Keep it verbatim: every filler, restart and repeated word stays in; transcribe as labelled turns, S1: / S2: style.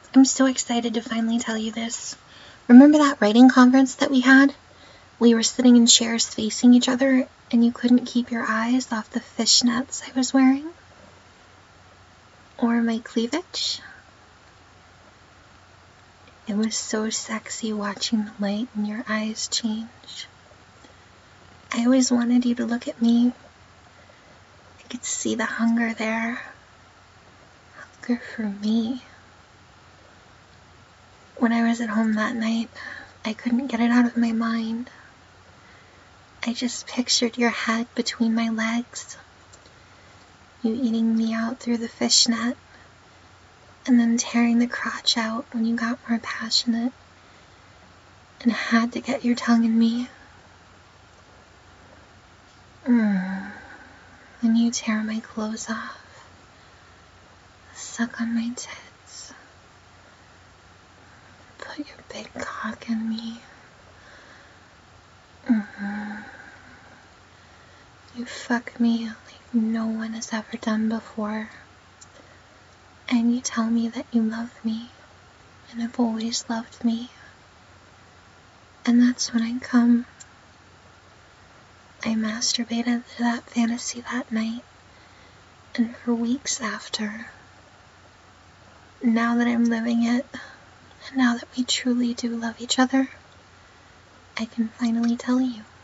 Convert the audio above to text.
S1: I'm so excited to finally tell you this. Remember that writing conference that we had? We were sitting in chairs facing each other, and you couldn't keep your eyes off the fishnets I was wearing? Or my cleavage? It was so sexy watching the light in your eyes change. I always wanted you to look at me. I could see the hunger there. Hunger for me. When I was at home that night, I couldn't get it out of my mind. I just pictured your head between my legs, you eating me out through the fishnet, and then tearing the crotch out when you got more passionate and had to get your tongue in me. Mm. Then you tear my clothes off, suck on my tits, put your big cock in me. Mm-hmm. You fuck me like no one has ever done before. And you tell me that you love me and have always loved me. And that's when I come. I masturbated to that fantasy that night and for weeks after. Now that I'm living it, and now that we truly do love each other, I can finally tell you.